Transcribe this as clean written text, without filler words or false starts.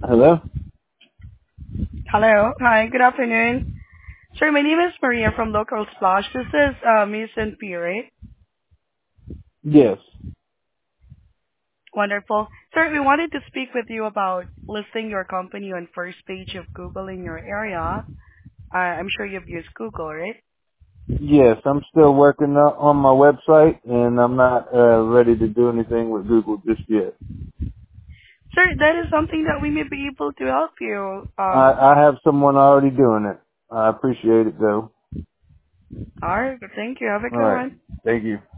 Hello? Hello. Hi, good afternoon. Sir, my name is Maria from Local Splash. This is Miss and P, right? Yes. Wonderful. Sir, we wanted to speak with you about listing your company on first page of Google in your area. I'm sure you've used Google, right? Yes, I'm still working on my website, and I'm not ready to do anything with Google just yet. Sir, that is something that we may be able to help you. I have someone already doing it. I appreciate it, though. All right. Thank you. Have a All good right. one. Thank you.